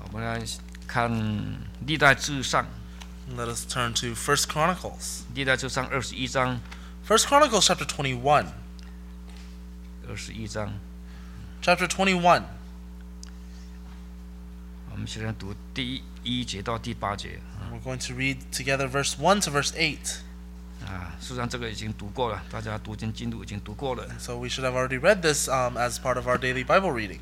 我们来看历代志上， Let us turn to 1 Chronicles. 历代志上21章 1 Chronicles chapter 21. 21章， Chapter 21. 我们先来读第1节到第8节 We're going to read together verse 1 to verse 8. 事实上这个已经读过了，大家读经进度已经读过了。 So we should have already read this as part of our daily Bible reading.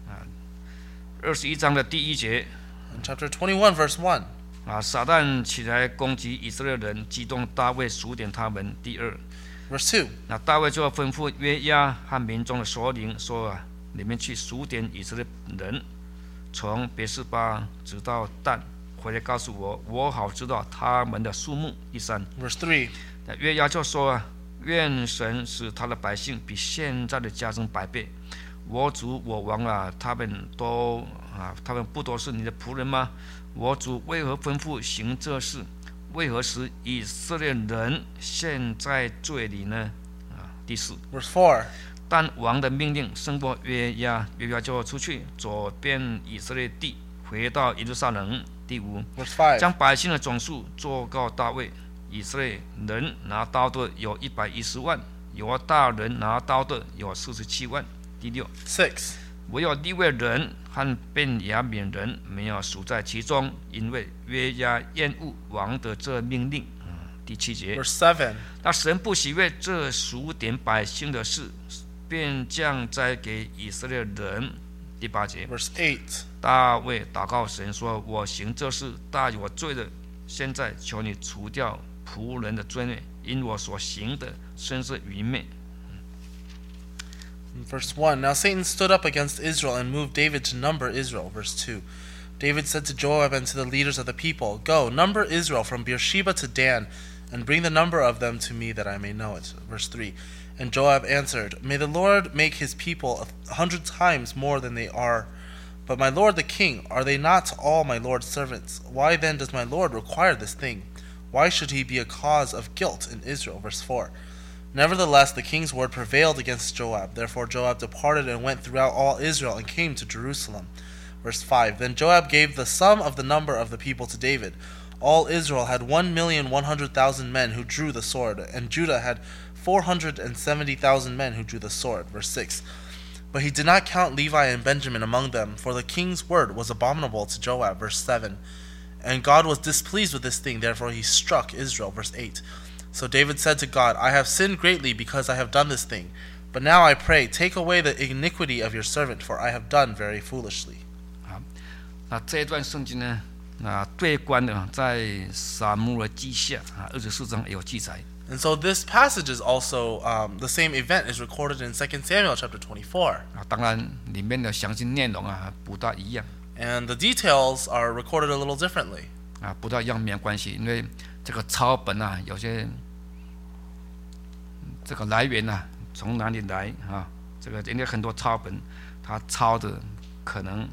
21章的第1节 In chapter 21, verse 1. 撒旦起来攻击以色列人，激动大卫数点他们。第2， Verse 2. 那大卫就吩咐约押和民众的首领说你们去数点以色列人，从别是巴直到但，回来告诉我，我好知道他们的数目。第3， Verse 3. 那约押就说愿神使他的百姓比现在的加增100倍。我主我王他们不都是你的仆人吗？我主为何吩咐行这事？为何使以色列人陷在罪里呢？第4， Verse 4. 但王的命令胜过约押，约押就出去走遍以色列地，回到耶路撒冷。第5， Verse 5. 将百姓的总数作告大卫，以色列人拿刀的有110万，犹大人拿刀的有47万。第6， 6. 唯有利未人和便雅悯人没有属在其中，因为约押厌恶王的这命令。第7节， Verse 7. 那神不喜悦这数点百姓的事，便降灾给以色列人。第8节， Verse 8. 大卫祷告神说，我行这事大有罪的，现在求你除掉仆人的罪孽，因我所行的真是愚昧。 Verse 1. Now Satan stood up against Israel and moved David to number Israel. Verse 2. David said to Joab and to the leaders of the people, Go, number Israel from Beersheba to Dan, and bring the number of them to me that I may know it. Verse 3. And Joab answered, May the Lord make his people 100 times more than they are. But my lord the king, are they not all my lord's servants? Why then does my lord require this thing? Why should he be a cause of guilt in Israel? Verse 4. Nevertheless, the king's word prevailed against Joab. Therefore Joab departed and went throughout all Israel and came to Jerusalem. Verse 5. Then Joab gave the sum of the number of the people to David. All Israel had 1,100,000 men who drew the sword, and Judah had 470,000 men who drew the sword. Verse 6. But he did not count Levi and Benjamin among them, for the king's word was abominable to Joab. Verse 7. And God was displeased with this thing, therefore he struck Israel. Verse 8. So David said to God, I have sinned greatly because I have done this thing. But now I pray, take away the iniquity of your servant, for I have done very foolishly. 那这一段圣经呢，对关的在撒母耳记下24章有记载。 And so this passage is also, the same event is recorded in 2 Samuel chapter 24. 当然里面的详细内容不大一样。 And the details are recorded a little differently. 不大一样没有关系，因为这个抄本有些这个来源从哪里来这个因为很多抄本它抄的可能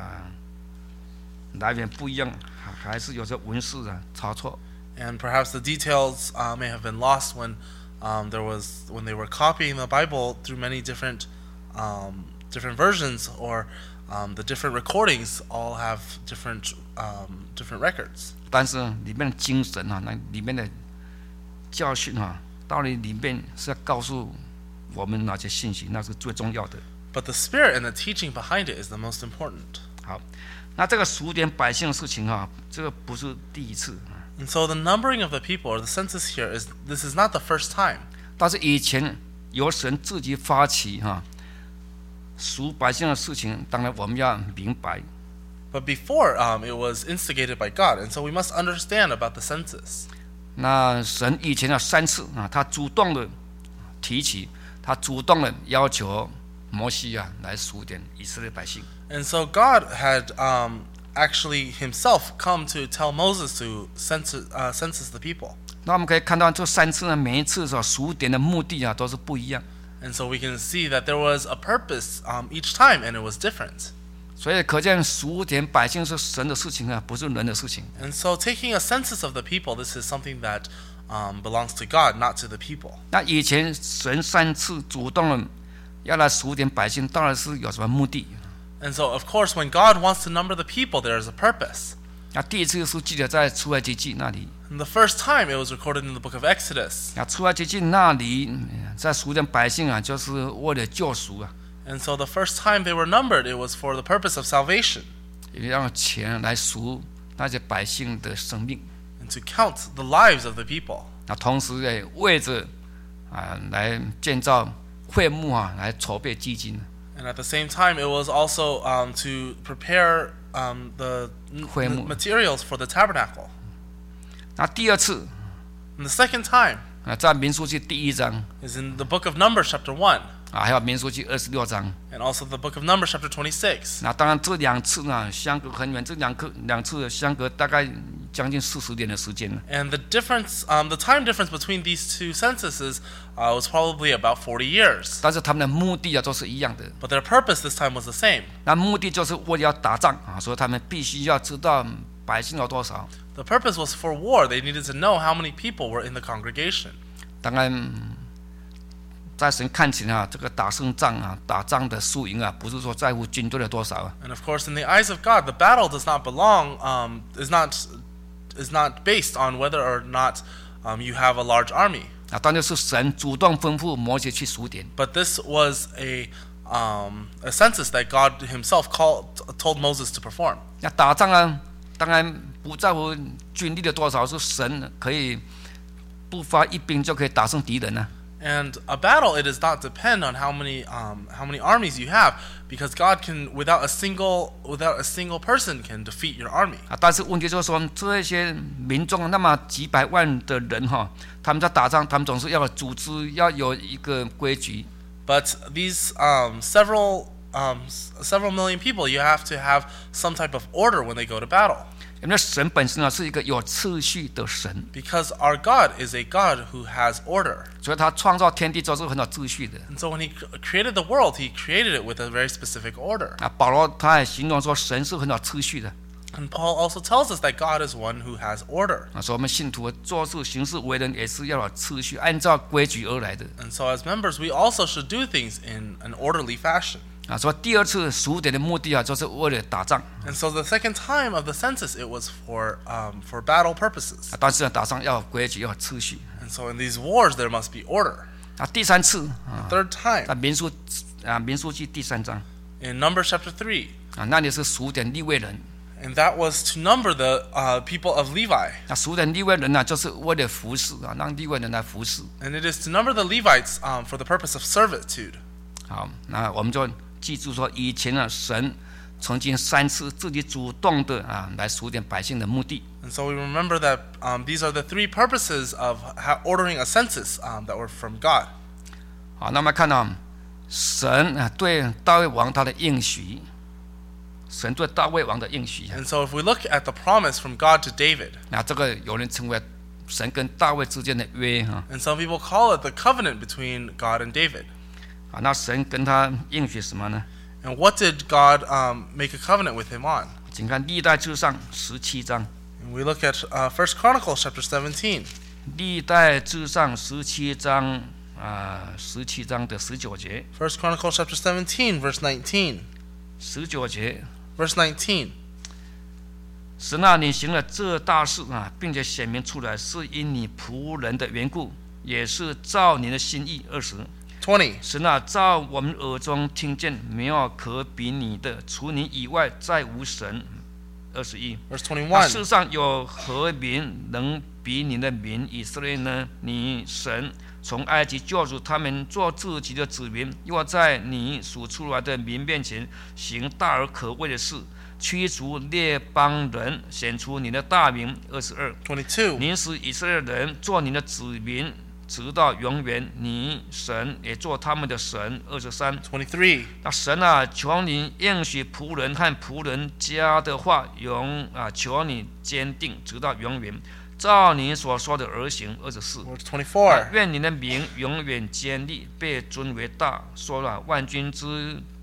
来源不一样，还是有些文士抄错。 And perhaps the details may have been lost when they were copying the Bible through many different versions, or the different recordings all have different records. 但是里面的精神那里面的教训道理里面是要告诉我们哪些信息，那是最重要的。 But the spirit and the teaching behind it is the most important. 好，那这个数点百姓的事情这个不是第一次。 And so the numbering of the people, or the census here, this is not the first time. 但是以前由神自己发起数百姓的事情，当然我们要明白。 But before, it was instigated by God, and so we must understand about the census. 那神以前3次他主动的提起，他主动的要求摩西来数点以色列百姓。 And so God had actually himself come to tell Moses to census the people. 那我们可以看到这3次每一次数点的目的都是不一样。 And so we can see that there was a purpose each time, and it was different. 所以可见数点百姓是神的事情不是人的事情。 And so taking a census of the people, this is something that belongs to God, not to the people. 那以前神3次主动的要来数点百姓，当然是有什么目的？ And so, of course, when God wants to number the people, there is a purpose. 那第一次是记得在出埃及记那里， And the first time it was recorded in the book of Exodus. 那出埃及记那里在数点百姓啊，就是为了救赎啊， And so the first time they were numbered, it was for the purpose of salvation 也让钱来赎那些百姓的生命。 and to count the lives of the people. 那同时也为着来建造会幕啊，来筹备基金。 And at the same time, it was also to prepare the 会幕。 materials for the tabernacle. 那第二次 And the second time 在民数记第1章 is in the book of Numbers chapter 1, 还有民数记26章。 and also the book of Numbers chapter 26. 那当然这2次呢相隔很远，这两次相隔大概将近40年的时间。 And the difference, the time difference between these two censuses was probably about 40 years. 但是他们的目的啊都是一样的。 But their purpose this time was the same. 那目的就是为了要打仗啊，所以他们必须要知道百姓有多少。 The purpose was for war. They needed to know how many people were in the congregation. 当然，在神看起来啊，这个打胜仗啊，打仗的输赢啊，不是说在乎军队的多少啊， And of course, in the eyes of God, the battle does not belong, is not based on whether or not you have a large army. 当然是神主动吩咐摩西去数点。 But this was a census that God Himself told Moses to perform. 那打仗啊，当然不在乎军力的多少，是神可以不发一兵就可以打胜敌人啊。 And a battle, it does not depend on how many armies you have, because God can, without a single person, can defeat your army. 但是问题就是说，这些民众那么几百万的人哈，他们在打仗，他们总是要有组织，要有一个规矩。 But these several million people, you have to have some type of order when they go to battle. 因为神本身啊是一个有次序的神， Because our God is a God who has order. 所以他创造天地都是很有秩序的。 And so when He created the world, He created it with a very specific order. 保罗他也形容说神是很有秩序的。 And Paul also tells us that God is one who has order. 所以我们信徒做事行事为人也是要有秩序，按照规矩而来的。 And so as members, we also should do things in an orderly fashion. 所以第二次数点的目的啊，就是为了打仗。 And so the second time of the census, it was for battle purposes. 但是打仗要有规矩，要有秩序。 And so in these wars, there must be order. 第三次 Third time, 在民数记第3章 in Numbers chapter 3, 那里是数点利未人。 and that was to number the people of Levi. 数点利未人呢，就是为了服侍啊，让利未人来服侍。 And it is to number the Levites for the purpose of servitude. 好，那我们就记住说，以前啊，神曾经3次自己主动的来数点百姓的目的。 And so we remember that these are the three purposes of ordering a census that were from God. 好，那么看到神对大卫王他的应许，神对大卫王的应许 And so if we look at the promise from God to David, 那这个有人称为神跟大卫之间的约哈。 and some people call it the covenant between God and David. 那神跟他应许什么呢？ And what did God make a covenant with him on? 请看历代志上17章， And we look at 1 Chronicles chapter 17. 历代志上17章17章的19节， 1 Chronicles chapter 17, verse 19. 19节， Verse 19. 神啊，你行了这大事并且显明出来，是因你仆人的缘故，也是照你的心意。20 20. 神啊，照我们耳中听见，没有可比你的，除你以外再无神。21 Verse 世 21. 上有何民能比你的民以色列呢？你神从埃及救出他们，做自己的子民，又在你数出来的民面前行大而可畏的事，驱逐列邦人，显出你的大名。22 22. 你使以色列人做你的子民，直到永远，你神也做他们的神。23 23. 那神啊，求你应许仆人和仆人家的话，求你坚定，直到永远，照你所说的而行。24 Verse 24. 愿你的名永远坚立，被尊为大。说了万军之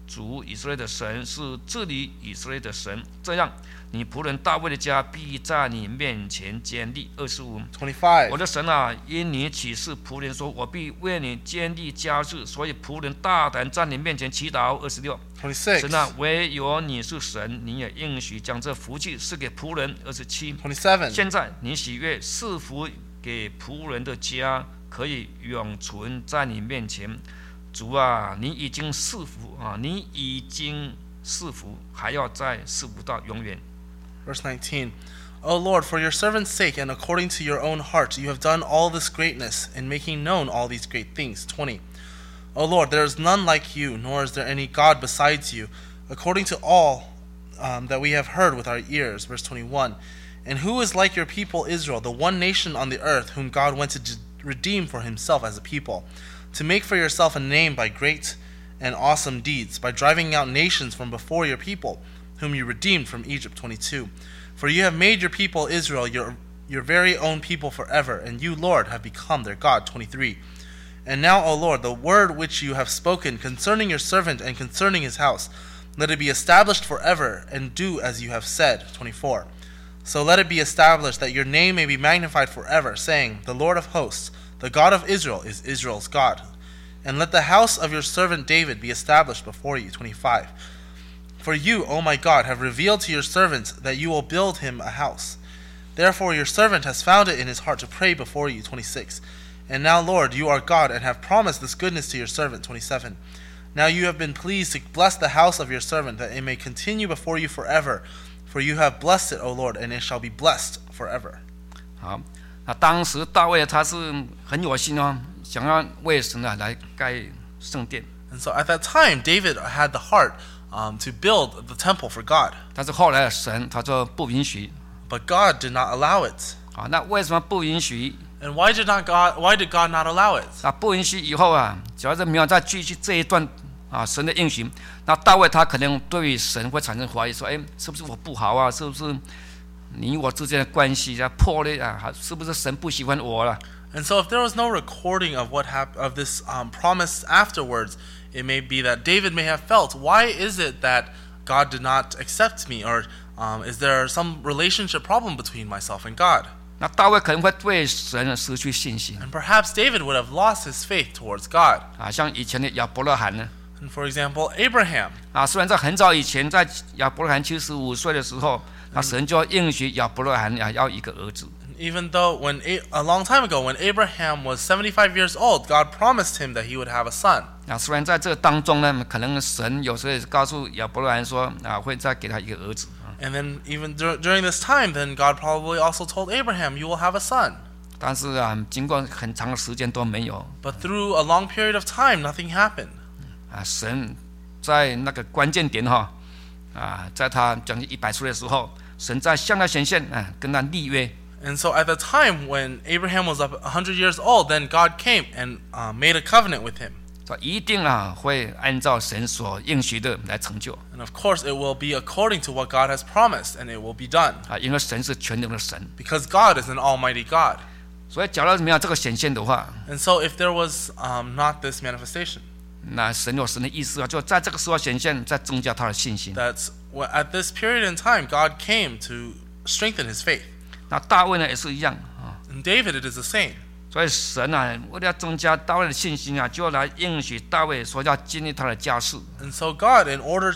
主以色列的神是治理以色列的神，这样你仆人大卫的家必在你面前坚立。25， 25. 我的神啊，因你启示仆人说，我必为你建立家室，所以仆人大胆在你面前祈祷。26， 26. 神啊，唯有你是神，你也应许将这福气赐给仆人。27， 27. 现在你喜悦赐福给仆人的家，可以永存在你面前。主啊，你已经赐福啊，你已经赐福，还要再赐福到永远。 Verse 19. O Lord, for your servant's sake and according to your own heart, you have done all this greatness in making known all these great things. 20. O Lord, there is none like you, nor is there any God besides you, according to all that we have heard with our ears. Verse 21. And who is like your people Israel, the one nation on the earth, whom God went to redeem for himself as a people, to make for yourself a name by great and awesome deeds, by driving out nations from before your people, whom you redeemed from Egypt. 22. For you have made your people Israel your very own people forever, and you, Lord, have become their God. 23. And now, O Lord, the word which you have spoken concerning your servant and concerning his house, let it be established forever, and do as you have said. 24. So let it be established that your name may be magnified forever, saying, the Lord of hosts, the God of Israel, is Israel's God. And let the house of your servant David be established before you. 25. For you, O my God, have revealed to your servant that you will build him a house. Therefore your servant has found it in his heart to pray before you. 26. And now, Lord, you are God, and have promised this goodness to your servant. 27. Now you have been pleased to bless the house of your servant, that it may continue before you forever. For you have blessed it, O Lord, and it shall be blessed forever. 好，那当时大卫他是很有心哦，想要为神啊来盖圣殿。 And so at that time, David had the heart to build the temple for God. 但是后来神他就不允许。 But God did not allow it. 好，那为什么不允许？ And why did God not allow it? 啊，不允许以后啊，只要是没有再继续这一段啊神的应许，那大卫他可能对于神会产生怀疑，说，哎，是不是我不好啊？是不是你我之间的关系啊破裂啊？是不是神不喜欢我了？ And so if there was no recording of what of this promise afterwards, it may be that David may have felt, why is it that God did not accept me? Or is there some relationship problem between myself and God? 那大卫可能会对神失去信心 And perhaps David would have lost his faith towards God. 啊，像以前的亚伯拉罕呢 And for example, Abraham. 啊，虽然在很早以前，在亚伯拉罕75岁的时候，那神就应许亚伯拉罕啊要一个儿子。 Even though a long time ago, when Abraham was 75 years old, God promised him that he would have a son. 啊，虽然在这个当中呢，可能神有时候也告诉亚伯拉罕说啊，会再给他一个儿子。 And then even during this time, then God probably also told Abraham, you will have a son. 但是啊，经过很长的时间都没有 But through a long period of time, nothing happened. 啊，神在那个关键点哈啊，在他将近100岁的时候，神在向他显现啊，跟他立约。 And so at the time when Abraham was up 100 years old, then God came and made a covenant with him. 说一定啊会按照神所应许的来成就 And of course, it will be according to what God has promised, and it will be done. 啊，因为神是全能的神， Because God is an almighty God. 所以假如没有这个显现的话， And so if there was not this manifestation, 那神有神的意思啊，就在这个时候显现，再增加他的信心。 that's at this period in time, God came to strengthen his faith. 那大卫呢也是一样啊， In David, it is the same. 所以神啊为了要增加大卫的信心啊，就来应许大卫说要建立他的家室。 And so God, in order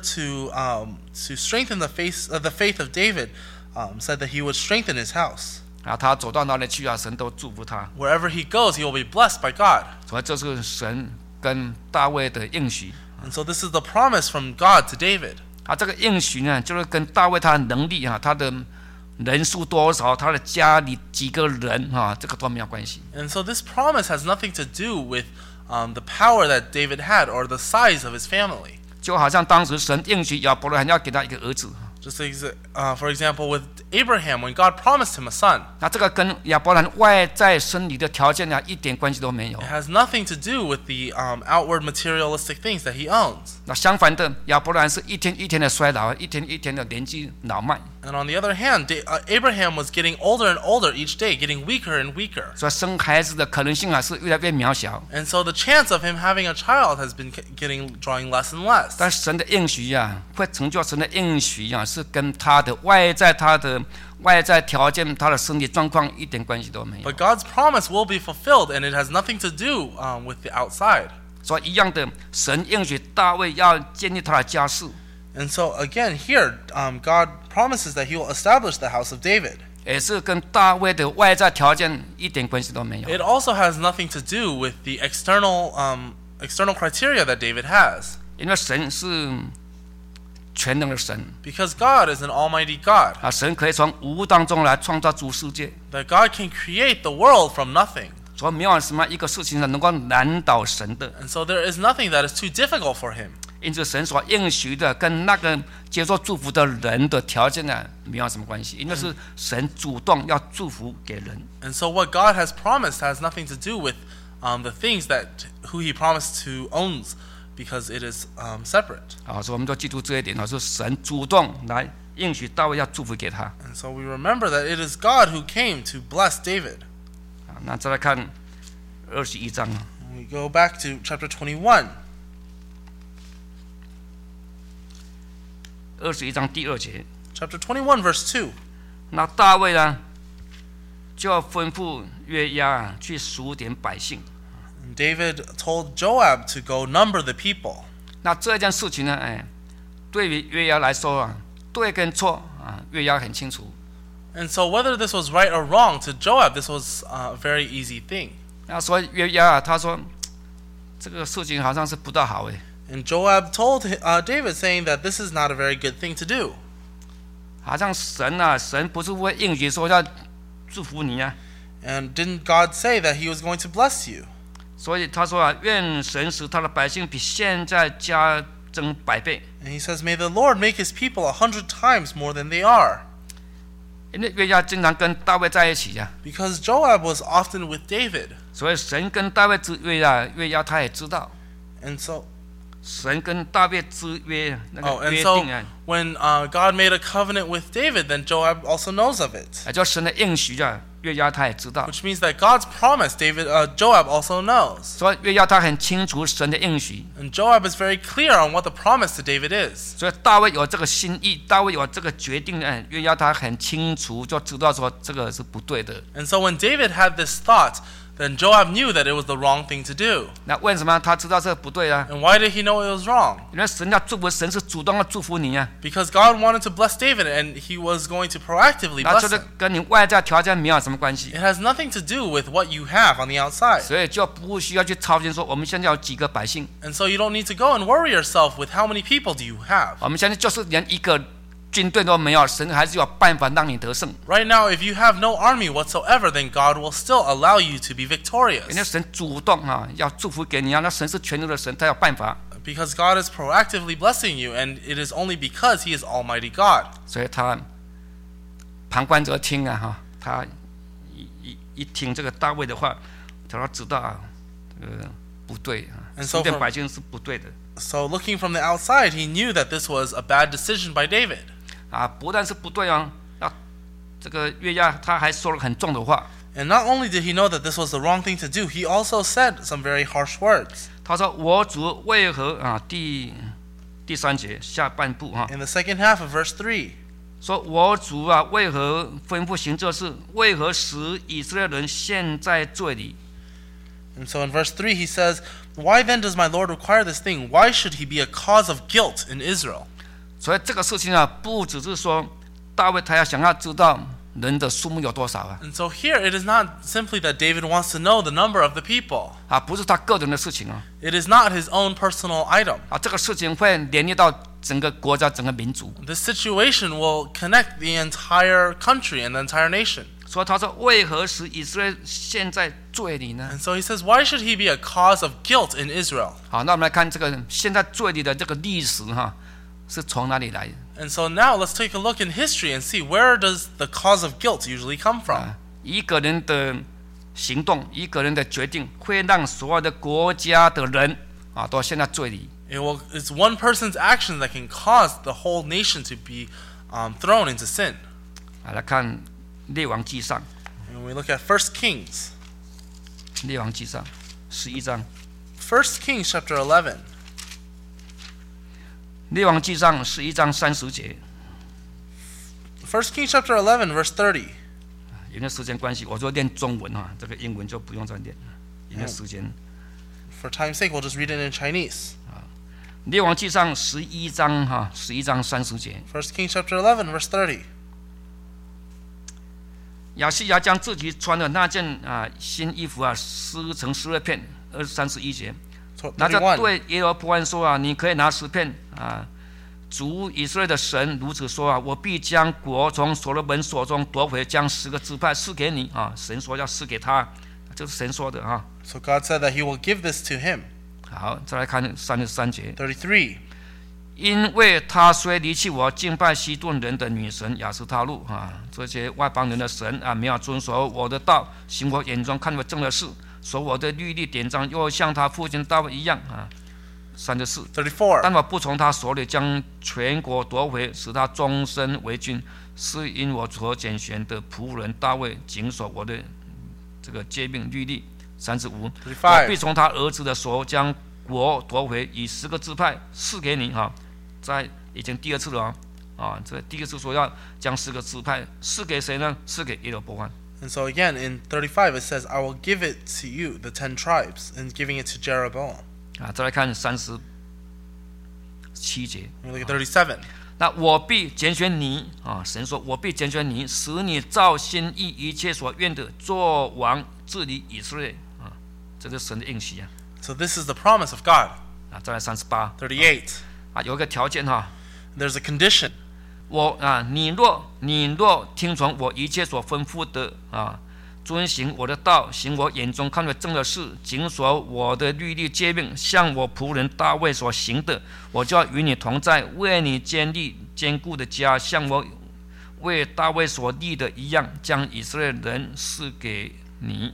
to strengthen the faith of David, said that he would strengthen his house. 啊，他走到哪里去啊，神都祝福他。 Wherever he goes, he will be blessed by God. 所以这是神跟大卫的应许。 And so this is the promise from God to David. 啊，这个应许呢，就是跟大卫他的能力啊，他的人数多少，他的家里几个人啊，这个都没有关系。 And so this promise has nothing to do with the power that David had or the size of his family. 就好像当时神应许亚伯拉罕要给他一个儿子， For example, with Abraham, when God promised him a son, 那这个跟亚伯兰外在生理的条件一点关系都没有。 it has nothing to do with the outward materialistic things that he owns. 那相反的，亚伯兰是一天一天的衰老，一天一天的年纪老迈， And on the other hand, Abraham was getting older and older each day, getting weaker and weaker. 所以生孩子的可能性是越来越渺小。 And so the chance of him having a child has been drawing less and less. 但神的应许会成就神的应许是跟他的外在条件、他的身体状况一点关系都没有。 But God's promise will be fulfilled, and it has nothing to do with the outside. 所以一样的，神应许大卫要建立他的家室， And so again, here, God promises that He will establish the house of David. 也是跟大卫的外在条件一点关系都没有。 It also has nothing to do with the external criteria that David has, 因为神是全能的神 because God is an almighty God. 神可以从无当中来创造出世界， That God can create the world from nothing. 所以没有什么一个事情能够难倒神的。 And so there is nothing that is too difficult for Him. 因此，神所应许的跟那个接受祝福的人的条件没有什么关系，因为是神主动要祝福给人。 And so what God has promised has nothing to do with the things that who He promised to owns, because it is separate. 所以我们都记住这一点，是神主动来应许大卫要祝福给他。 And so we remember that it is God who came to bless David. 那再来看21章。 We go back to chapter 21. 21章第2节， Chapter 21, verse 2. 那大卫就要吩咐约押去数点百姓。 And David told Joab to go number the people. 那这件事情对于约押来说对跟错约押很清楚。 And so whether this was right or wrong, to Joab this was a very easy thing. 那所以约押他说这个事情好像是不大好 And Joab told David, saying that this is not a very good thing to do. 好像神不是会应许说要祝福你 And didn't God say that He was going to bless you? 所以他说愿神使他的百姓比现在加增100倍。 And He says, may the Lord make His people 100 times more than they are. 因为约押经常跟大卫在一起 Because Joab was often with David. 所以神跟大卫之约约押他也知道。 And so 神跟大卫之约那个 and 约 so 定 when God made a covenant with David, then Joab also knows of it. 就神的应许约押他也知道。 Which means that God's promise, Joab also knows. 所以约押他很清楚神的应许。 And Joab is very clear on what the promise to David is. 所以大卫有这个心意，大卫有这个决定约押他很清楚就知道说这个是不对的。 And so when David had this thought, then Joab knew that it was the wrong thing to do. 那为什么他知道这个不对 And why did he know it was wrong? 因为神要祝福，神是主动要祝福你 Because God wanted to bless David, and He was going to proactively 那 bless 这个 him. 跟你外在条件没有什么关系， It has nothing to do with what you have on the outside. 所以就不需要去操心说我们现在有几个百姓， And so you don't need to go and worry yourself with how many people do you have. 我们现在就是连一个军队都没有，神还是有办法让你得胜。 Right now, if you have no army whatsoever, then God will still allow you to be 因为 victorious. 神主动要祝福给你那神是全能的神，他有办法， Because God is proactively blessing you, and it is only because He is Almighty God. 所以他旁观者听他一听这个大卫的话，他都知道不对 And so 数点百姓是不对的 So looking from the outside, he knew that this was a bad decision by David. 不但是不对那这个约押他还说了很重的话。 And not only did he know that this was the wrong thing to do, he also said some very harsh words. 他说：“我主为何第3节下半部 In the second half of verse 3, 说我主为何吩咐行这事？为何使以色列人陷在罪里？” and so in verse 3 he says, "Why then does my Lord require this thing? Why should he be a cause of guilt in Israel?" 所以这个事情不只是说大卫他想要知道人的数目有多少 And so here it is not simply that David wants to know the number of the people. 不是他个人的事情 It is not his own personal item. 这个事情会连累到整个国家、整个民族。 This situation will connect the entire country and the entire nation. 所以他说：“为何使以色列陷在罪里呢 And so he says, why should he be a cause of guilt in Israel? 那我们来看这个现在罪里的这个历史是从哪里来？ And so now let's take a look in history and see where does the cause of guilt usually come from. 一个人的行动，一个人的决定，会让所有的国家的人都陷在罪里。 It's one person's actions that can cause the whole nation to be thrown into sin. 来看列王纪上， And we look at 1 Kings. 列王纪上11章， 1 Kings chapter 11. 列王纪上11章30节。 1 Kings chapter 11 verse 30. 因为时间关系，我就念中文这个英文就不用再念，因为时间。 For time's sake, we'll just read it in Chinese. 列王纪上11章11章30节。 1 Kings chapter 11 verse 30. 亚西亚将自己穿的那件新衣服撕成12片，31节。那就对耶罗波安说你可以拿10片主以色列的神如此说我必将国从所罗门手中夺回，将10个支派赐给你神说要赐给他，这是神说的 So God said that He will give this to him. 好，再来看33节。 33. 因为他虽离弃我，敬拜西顿人的女神亚斯他路这些外邦人的神没有遵守我的道，行我眼中看为正的事，守我的律例典章，又像他父亲大卫一样34. 34. 但我不从他手里将全国夺回，使他终身为君，是因我所拣选的仆人大卫谨守我的这个诫命律例。35. 我必从他儿子的手将国夺回，以10个支派赐给你在已经第二次了这第一次说要将10个支派赐给谁呢？赐给耶罗波安。 And so again in 35 it says, I will give it to you, the 10 tribes, and giving it to Jeroboam. 再来看37节。 We look at 37. 那我必拣选你神说我必拣选你，使你照心意一切所愿的做王治理以色列这是神的应许 So this is the promise of God. 再来38 38. 有一个条件 There's a condition. 你若听从我一切所吩咐的遵行我的道，行我眼中看为正的事，谨守我的律例诫命，像我仆人大卫所行的，我就要与你同在，为你建立坚固的家，像我为大卫所立的一样，将以色列人赐给你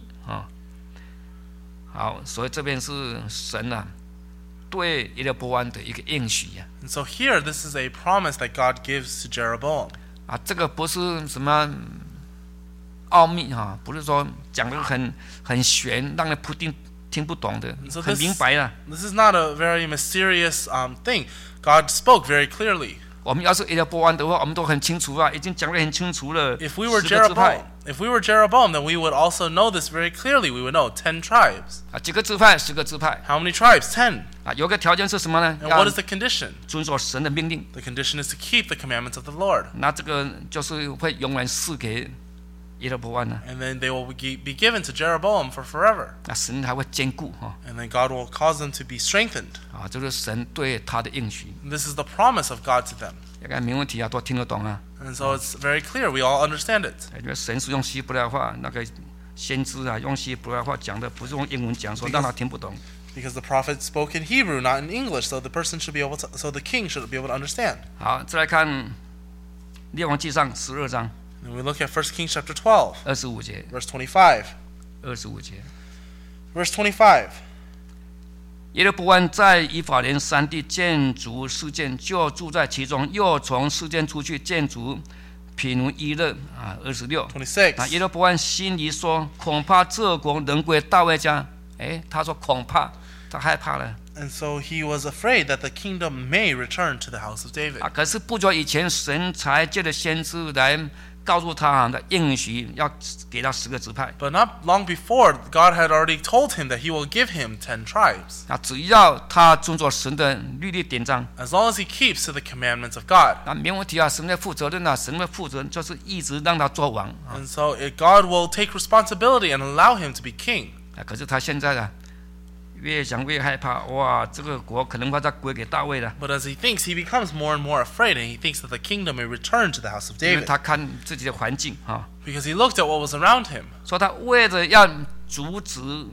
好，所以这边是神对耶罗波安的一个应许 And so here, this is a promise that God gives to Jeroboam. 这个不是什么奥秘不是说讲得很玄，让人听不懂的， So 很明白 this is not a very mysterious thing. God spoke very clearly. 我们要是耶罗波安的话，我们都很清楚已经讲得很清楚了。 If we were 10个支派 Jeroboam, then we would also know this very clearly. We would know 10 tribes. 几个支派？10个支派。 How many tribes? 10. 有个条件是什么呢？ And what is the condition? 遵守神的命令。 The condition is to keep the commandments of the Lord. 那这个就是会永远赐给耶罗波安 And then they will be given to Jeroboam for forever. 神还会坚固 And then God will cause them to be strengthened. 这是神对他的应许。 And this is the promise of God to them. 应该没问题都听得懂 And so it's very clear. We all understand it. 因为神是用希伯来话，那个先知用希伯来话讲的，不是用英文讲，说让他听不懂。 Because the prophet spoke in Hebrew, not in English, so the person should be able to, so the king should be able to understand. 好，再来看列王纪上12章 And we look at 1 Kings chapter 12, 25节 verse 25. ，25节。 Verse 25. 耶罗波安在以法莲山地建筑示剑，就住在其中，又从示剑出去建筑毗努伊勒26。 26. 耶罗波安心里说：“恐怕这国能归大卫家。”他说恐怕，他害怕了。 And so he was afraid that the kingdom may return to the house of David. 可是不久以前，神才借着先知来告诉他的应许，要给他10个支派。 But not long before, God had already told him that he will give him 10 tribes. 只要他遵守神的律例典章， As long as he keeps to the commandments of God. 没问题神会负责任神会负责任就是一直让他做王 And so God will take responsibility and allow him to be king. 可是他现在越想越害怕，哇，这个国可能会再归给大卫了。 But as he thinks, he becomes more and more afraid, and he thinks that the kingdom may return to the house of 因为 David. 他看自己的环境 Because he looked at what was around him. 说他为了要阻止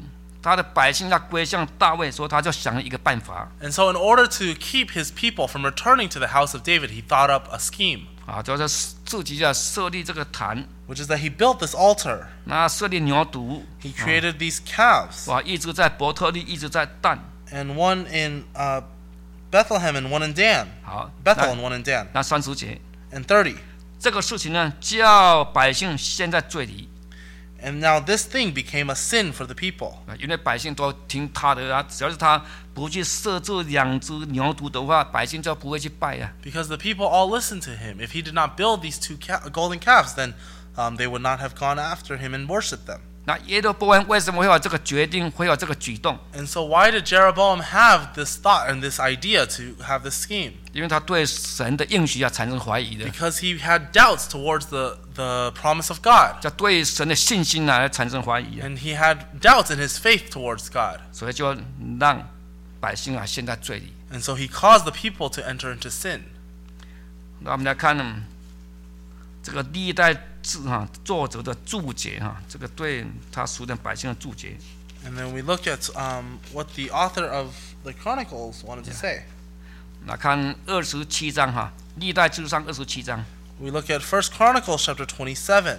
他的百姓要归向大卫，说他就想了一个办法 And so, in order to keep his people from returning to the house of David, he thought up a scheme, 就是自己要设立这个坛， which is that he built this altar. 那设立牛犊， He created these calves, 一直在伯特利，一直在但。 and one in Bethlehem and one in Dan. 好， Bethel and one in Dan. 那30节， And 30. 这个事情呢，叫百姓陷在罪里。 And now this thing became a sin for the people. 因为百姓都听他的啊，只要是他不去设置2只牛犊的话，百姓就不会去拜啊。 Because the people all listened to him. If he did not build these 2 golden calves, then they would not have gone after him and worshipped them. 那耶罗波安为什么会有这个决定，会有这个举动？ And so why did Jeroboam have this thought and this idea to have this scheme? 因为他对神的应许产生怀疑的， Because he had doubts towards the promise of God. 就对神的信心产生怀疑， And he had doubts in his faith towards God. 所以就让百姓陷在罪里。 And so he caused the people to enter into sin. 那我们来看这个历代志作者的注解这个对他属的百姓的注解。 And then we look at what the author of the Chronicles wanted to say. 来看27章历代志上27章。 We look at 1 Chronicles chapter 27.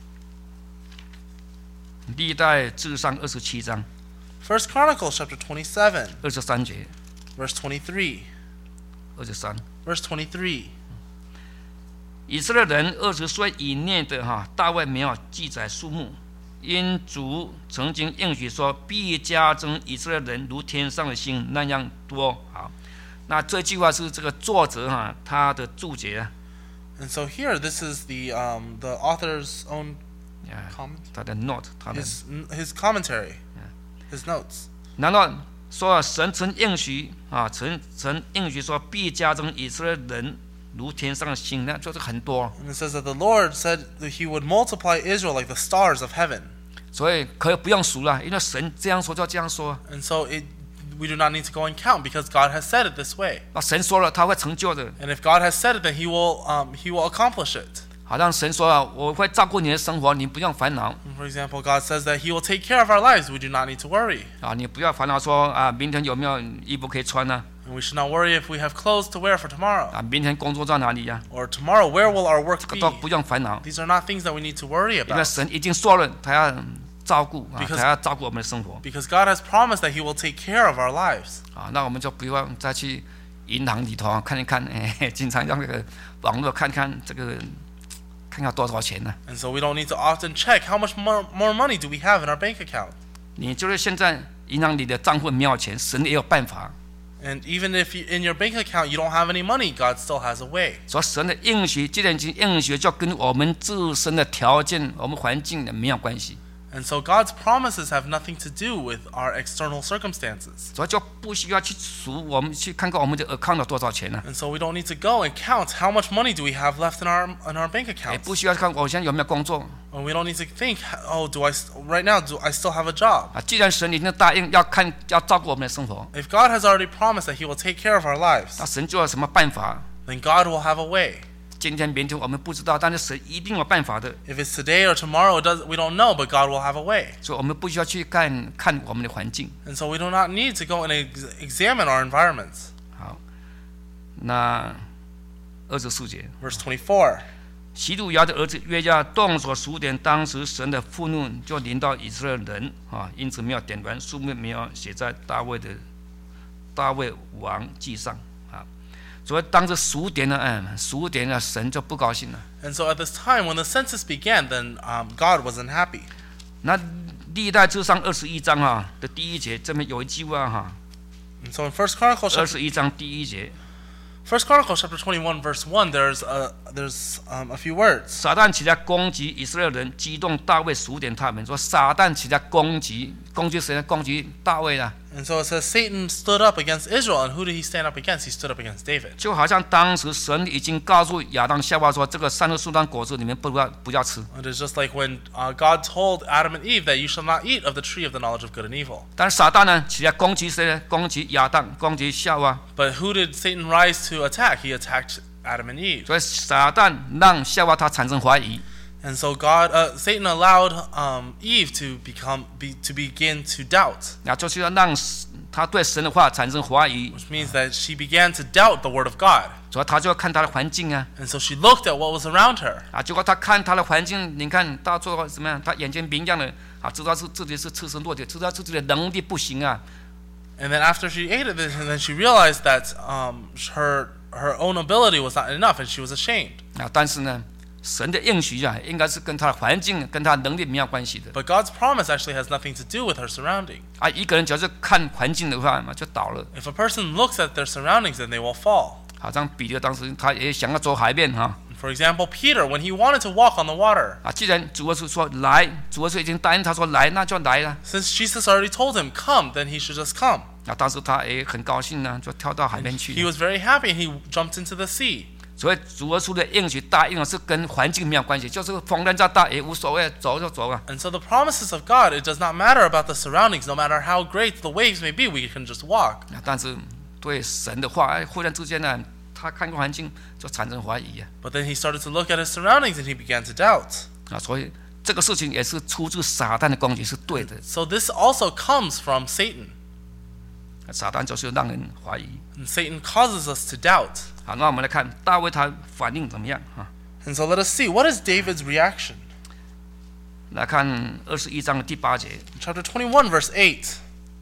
历代志上27章 1 Chronicles chapter 27, 23节 verse 23. 23。 Verse 23. 以色列人20岁以内的大卫没有记载数目，因主曾经应许说，必加增以色列人如天上的星那样多。好，那这句话是这个作者他的注解 And so here, this is the author's own comment, 他的 note， 他的 his commentary, his notes. 难道说神曾应许曾应许说，必加增以色列人如天上的星，那就是很多。 And it says that the Lord said that he would multiply Israel like the stars of heaven. 所以可以不用数了，因为神这样说就这样说。 And so we do not need to go and count because God has said it this way. 那神说了，他会成就的。 And if God has said it, then he will accomplish it. 好像神说我会照顾你的生活，你不用烦恼。 For example, God says that he will take care of our lives. We do not need to worry. 你不要烦恼说明天有没有衣服可以穿呢？ And we should not worry if we have clothes to wear for tomorrow. 明天工作在哪里呀？ Or tomorrow, where will our work 这个 be? 都不用烦恼， These are not things that we need to worry 因为 about. 神已经说了，他要照顾 Because- 他要照顾我们的生活 Because God has promised that he will take care of our lives. 那我们就不用再去银行里头看一看，经常用那个网络看看这个，看看多少钱呢？ And so we don't need to often check how much more money do we have in our bank account. 你就是现在银行里的账户没有钱，神也有办法。 And even if in your bank account you don't have any money, God still has a way. 所以神的应许，既然已经应许，就跟我们自身的条件、我们环境没有关系， And so God's promises have nothing to do with our external circumstances. 所以就不需要去数，我们去看看我们的 account 有多少钱呢？ And so we don't need to go and count how much money do we have left in our bank 也 accounts. 不需要看我现在有没有工作 And we don't need to think, oh, right now do I still have a job? 既然神已经答应要照顾我们的生活， If God has already promised that he will take care of our 那 lives, 神就有什么办法？ then God will have a way. 今天、明天我们不知道，但是神一定有办法的， If it's today or tomorrow, we don't know, but God will have a way. 所以我们不需要去看我们的环境。 And so we do not need to go and examine our environments. 好，那24节， Verse 24. 西鲁亚的儿子约押动手数点，当时神的愤怒就临到以色列人因此没有点完，数目没有写在大卫王记上所以当时数点了，神就不高兴了。 And so at this time, when the census began, then God wasn't happy. 那历代志上21章的第1节，这边有一句话 And so in 1 Chronicles 21章第1节， chapter 21, verse 1, there's a few words. 撒旦起来攻击以色列人，激动大卫数点他们，说撒旦起来攻击谁呢？攻击大卫啊！ And so it says Satan stood up against Israel, and who did he stand up against? He stood up against David. 就好像当时神已经告诉亚当夏娃说，这个善恶树上果子你们不要吃。 And it's just like when God told Adam and Eve that you shall not eat of the tree of the knowledge of good and evil. 但是撒旦呢，起来攻击谁呢？攻击亚当，攻击夏娃。 But who did Satan rise to attack? He attacked Adam and Eve. 所以撒旦让夏娃她产生怀疑， And so Satan allowed Eve to begin to doubt, 那就是要让他对神的话产生怀疑， which means that she began to doubt the word of God. 主要他就要看他的环境啊， And so she looked at what was around her. 结果他看他的环境，你看到最后怎么样？他眼睛明亮了，知道是自己是赤身裸体，知道自己的能力不行啊， And then after she ate it, and then she realized that her own ability was not enough, and she was ashamed. 但是呢，神的应许应该是跟他的环境、跟他的能力没有关系的。 But God's promise actually has nothing to do with her surrounding. 一个人只要是看环境的话嘛，就倒了。 If a person looks at their surroundings, then they will fall. 好像彼得当时他也想要走海边哈。 For example, Peter, when he wanted to walk on the water, 既然主耶稣说来，主耶稣已经答应他说来，那就来了。 since Jesus already told him, come, then he should just come. 当时他也很高兴呢，就跳到海边 He 去。 was very happy, and he jumped into the sea. 所以主耶稣的应许答应是跟环境没有关系，就是风浪再大也无所谓，走就走啊。 And so the promises of God, it does not matter about the surroundings. No matter how great the waves may be, we can just walk. 但是对神的话，忽然之间呢，他看过环境就产生怀疑啊。 But then he started to look at his surroundings, and he began to doubt. 所以这个事情也是出自撒旦的攻击，是对的。 So this also comes from Satan. 撒旦就是让人怀疑。 And Satan causes us to doubt. 好，那我们来看大卫他反应怎么样啊？ And so let us see, what is David's reaction? 来看21章的第8节。 Chapter 21, verse 8.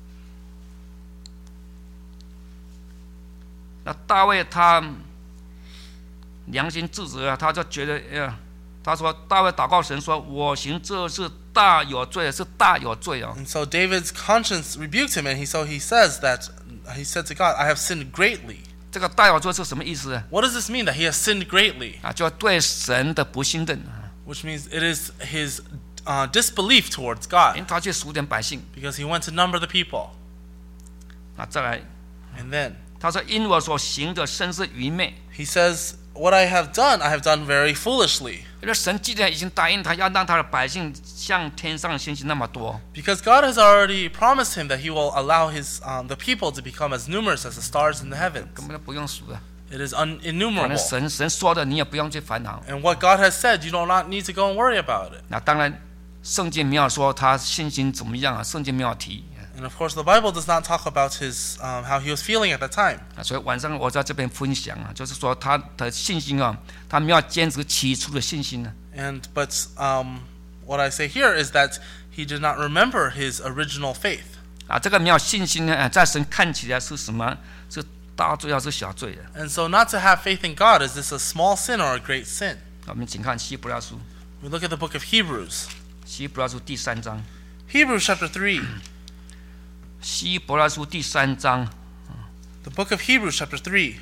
那大卫他良心自责啊，他就觉得他说大卫祷告神说：“我行这事大有罪，是大有罪哦。” And so David's conscience rebuked him, and he said to God, I have sinned greatly. 这个大有罪是什么意思啊？ What does this mean that he has sinned greatly? 就对神的不信任， Which means it is his disbelief towards God, 因为他去数点百姓。 because he went to number the people. 再来， And then 他说：“因我所行的甚是愚昧。” he says, what I have done very foolishly. 因为神既然已经答应他，要让他的百姓像天上的星星那么多， Because God has already promised him that he will allow the people to become as numerous as the stars in the heavens. 根本就不用数了。 It is 反正 innumerable. 神说的，你也不用去烦恼。 And what God has said, you do not need to go and worry about it. 那当然，圣经没有说他信心怎么样啊，圣经没有提。 And of course, the Bible does not talk about his how he was feeling at that time. 所以晚上我在这边分享啊，就是说他的信心啊，他没有坚持起初的信心呢。 But what I say here is that he did not remember his original faith. 这个没有信心呢，在神看起来是什么？是大罪还是小罪啊？ And so not to have faith in God, is this a small sin or a great sin? 我们请看希伯来书， We look at the book of Hebrews. 希伯来书第3章， Hebrews chapter 3. 希伯来书第3章， The book of Hebrews chapter 3,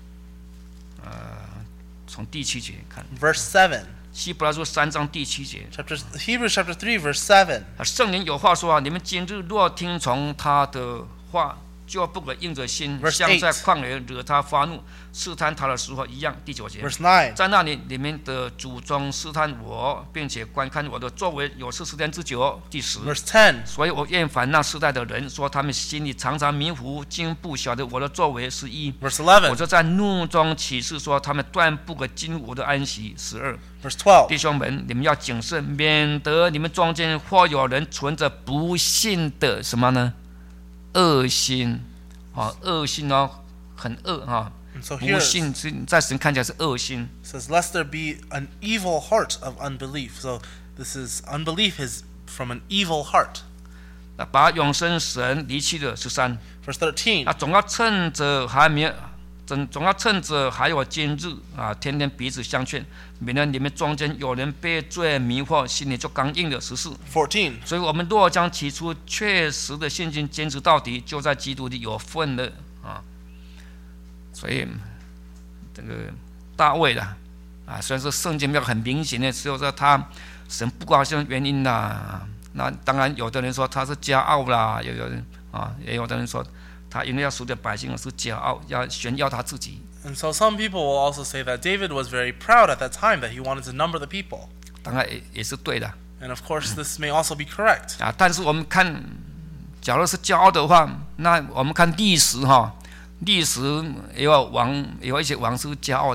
从第7节看， verse 7. 希伯来书3章第7节。 Hebrews chapter 3, verse 7. 圣灵有话说啊，你们今日若听从他的话，就不可硬着心， Verse 像 8. 在旷野惹他发怒、试探他的时候一样。第9节， Verse 9. 在那里你们的祖宗试探我，并且观看我的作为有40天之久。第10， Verse 10. 所以我厌烦那世代的人，说他们心里常常迷糊，竟不晓得我的作为是义。 Verse 我 11. 就在怒中起誓说，他们断不可进入我的安息。12， Verse 12. 弟兄们，你们要谨慎，免得你们中间或有人存着不信的什么呢？恶心。恶心哦，很恶哈。 And so 不 here it 信是在神看起来是恶心。 says, lest there be an evil heart of unbelief. So this is unbelief is from an evil heart. 把永生神离弃的13。 Verse 13. 总要趁着还没有，总要趁着还有今日啊，天天彼此相劝，免得你们中间有人被罪迷惑，心里就刚硬了。14。 14. 所以我们若将起初确实的信心坚持到底，就在基督里有份了啊。所以这个大卫的虽然是圣经没有很明显的，只有说他神不高兴的原因啦。那当然，有的人说他是骄傲啦，也有的人说他因为要属的百姓是骄傲，要炫耀他自己。 And so some people will also say that David was very proud at that time, that he wanted to number the people. 当然也是对的 And of course, this may also be correct. 但是我们看，假如是骄傲的话，那我们看历史历史有一些王是骄傲的。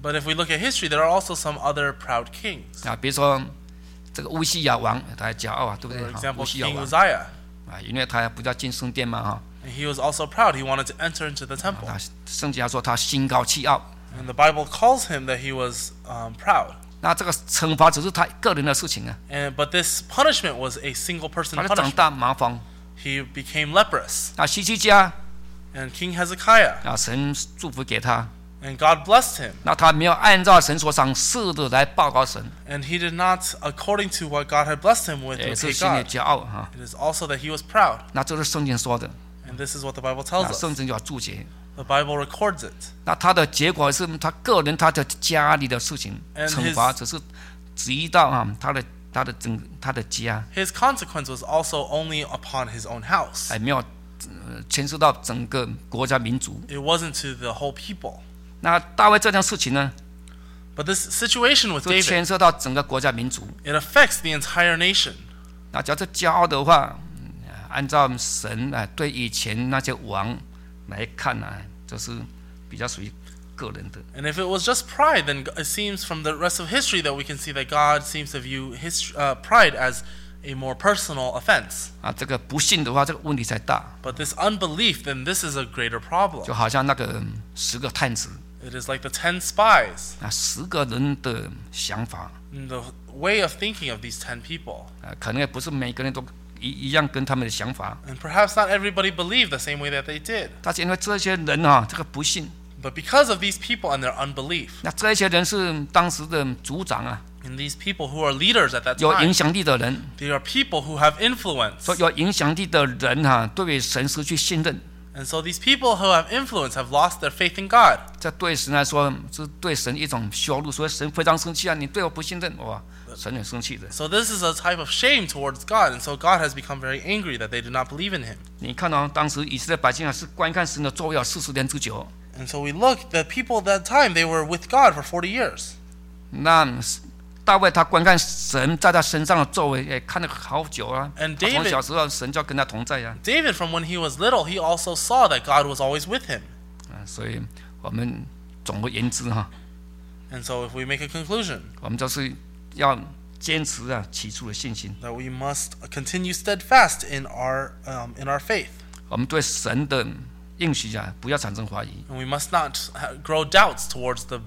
But if we look at history, there are also some other proud kings. 啊，比如说这个乌西雅王，他骄傲啊，对不对？ For 哈 example, 乌西雅 King 王 Uzziah. 啊，因为他不叫进圣殿嘛，哈， And he was also proud. He wanted to enter into the temple. 他圣经还说他心高气傲。 And the Bible calls him that he was proud. 那这个惩罚只是他个人的事情啊， But this punishment was a single person 他就长 punishment. 大麻风。 He became leprous. 啊，希西家 And King Hezekiah. 啊，神祝福给他， And God blessed him. 那他没有按照神所赏赐的来报告神， And he did not, according to what God had blessed him with, 也 repay 是心里 God. 骄傲哈。 It is also that he was proud. 那这是圣经说的， And this is what the Bible tells 啊， us. 圣经有注解。 The Bible records it. 那他的结果是他个人他的家里的事情， And 惩罚只是只移到啊他的家， His consequence was also only upon his own house. 还没有牵涉到整个国家民族。 It wasn't to the whole people. 那大卫这件事情呢， But this situation with 就 David, 牵涉到整个国家民族。 it affects the entire nation. 那只要是骄傲的话，按照神啊对以前那些王来看啊，就是比较属于个人的。 And if it was just pride, then it seems from the rest of history that we can see that God seems to view pride as a more personal offense. 啊，这个不信的话，这个问题才大。 But this unbelief, then this is a greater problem. 就好像那个10个探子 It is like the 10 spies, 啊，10个人的想法 and the way of thinking of these 10 people. 啊，可能也不是每个人都一样跟他们的想法。 And perhaps not everybody believed the same way that they did. 但是因为这些人啊，这个不信， But because of these people and their unbelief, 那这些人是当时的族长啊， and these people who are leaders at that 有 time, 影响力的人， they are people who have influence. 说有影响力的人啊，对神失去信任， And so these people who have influence have lost their faith in God. 这对神来说是对神一种羞辱，所以神非常生气啊！你对我不信任，哇，神很生气的。 So this is a type of shame towards God, and so God has become very angry that they do not believe in him. 你看到、当时以色列百姓啊，是观看神的作为40年之久。 And so we look, the people at that time, they were with God for 40 years. 那大卫他观看神在他身上的作为，也看了好久啊。 And 他从 David- 小时候神就跟他同在呀、 David, from when he was little, he also saw that God was always with him. 所以我们总而言之哈， And so if we make a conclusion 我们就是要坚持啊起初的信心， that we must continue steadfast in our faith, 我们对神的应许啊不要产生怀疑。 and we must not grow doubts towards the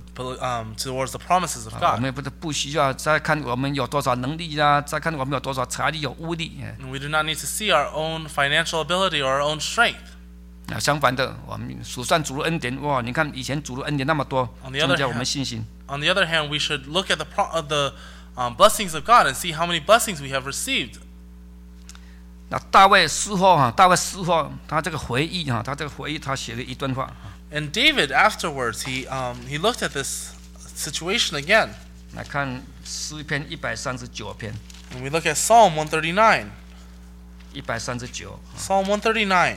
promises of 我 God. 们不需要再看我们有多少能力啊，再看我们有多少财力有物力。 And we do not need to see our own financial ability or our own strength. 相反的，我们数算主的恩典，哇！你看以前主的恩典那么多， On the other 增加我们 hand- 信心。 On the other hand, we should look at the blessings of God and see how many blessings we have received. 那大卫事后他这个回忆他写了一段话。 And David, afterwards, he looked at this situation again. 来看诗篇139篇 And we look at Psalm 139. ，139 Psalm 139,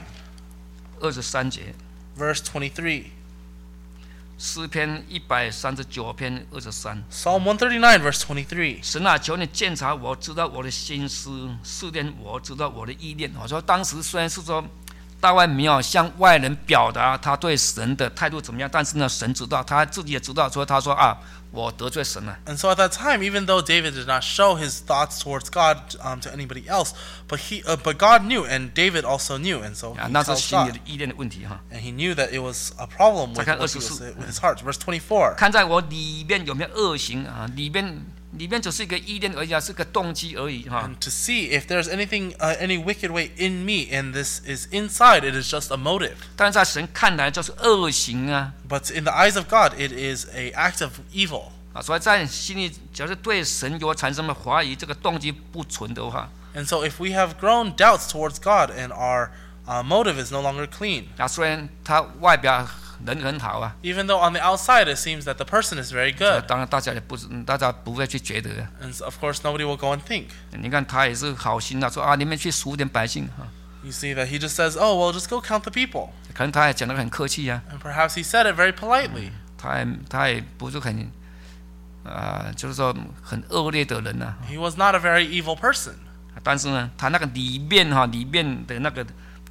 23节， verse 23. 诗篇139篇23。 Psalm 139, verse 23. 神啊，求你鉴察我，知道我的心思，试炼我，知道我的意念。我说当时虽然是说大卫没有向外人表达他对神的态度怎么样，但是呢，神知道，他自己也知道，所以他说啊，我得罪神了。 And so at that time, even though David did not show his thoughts towards God to anybody else, but God knew, and David also knew, and so 啊， he 那是 tells 心里 God. 的意念的问题哈。 And he knew that it was a problem 再 with, 看 what he was, 24 with his heart. Verse 24. 看在我里面有没有恶行啊？里面只是一个意念而已啊，是个动机而已哈。 And to see if there's anything, any wicked way in me, and this is inside, it is just a motive. 但是在神看来就是恶行啊 But in the eyes of God, it is an act of evil. 啊！所以在心里，假如对神有产生了怀疑，这个动机不纯的话， And so if we have grown doubts towards God and our motive is no longer clean, 啊，虽然他外表人很好啊， even though on the outside it seems that the person is very good, 当然大家不会去觉得。 and so of course nobody will go and think. 你看他也是好心啊，说啊，你们去数点百姓啊， You see that he just says, "Oh, well, just go count the people." 可能他也讲得很客气啊， And perhaps he said it very politely. 他也不是很就是说很恶劣的人啊。 He was not a very evil person. 但是呢，他那个里面的那个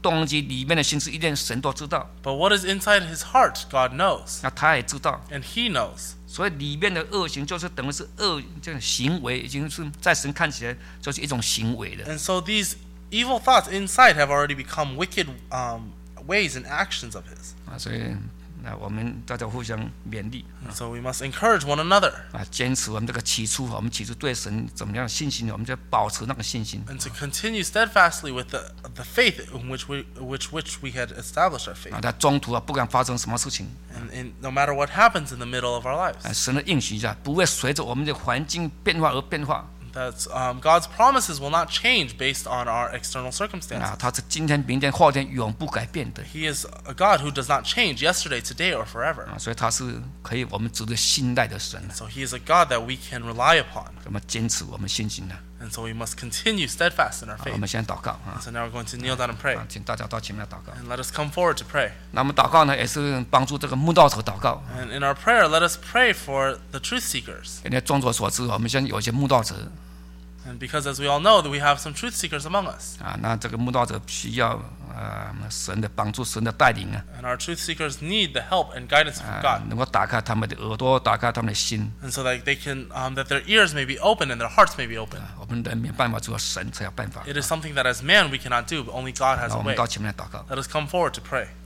动机里面的心思意念，神都知道， But what is inside his heart, God knows. 那他也知道。 And he knows. 所以里面的恶行就是等于是恶这种行为，已经是在神看起来就是一种行为了。 And so these evil thoughts inside have already become wicked ways and actions of his. 所以那我们大家互相勉励 And so we must encourage one another 坚持我们这个起初，我们起初对神怎么样的信心，我们就保持那个信心 and to continue steadfastly with the faith in which we had established our faith. 在中途不管发生什么事情 And no matter what happens in the middle of our lives, 神的应许下不会随着我们的环境变化而变化 that God's promises will not change based on our external circumstances. 他是今天、明天、后天永不改变的 He is a God who does not change yesterday, today, or forever. 所以他是可以我们值得信赖的神 So he is a God that we can rely upon. 我们坚持我们信心的 And so we must continue steadfast in our 我 faith. 们先祷告 So now we're going to kneel down and pray. 请大家到前面来祷告 And let us come forward to pray. 那我们祷告呢，也是帮助这个慕道者祷告 And in our prayer, let us pray for the truth seekers. 因为众所周知，我们现在有一些慕道者 And because as we all know, that we have some truth seekers among us. 那这个慕道者需要神的帮助、神的带领 And our truth seekers need the help and guidance from God. 能够打开他们的耳朵，打开他们的心 And so that they can, that their ears may be open and their hearts may be open. 我们人没办法，只有神才有办法 It is something that as man we cannot do, but only God has 那 a 我们 way. 到前面来祷告 Let us come forward to pray.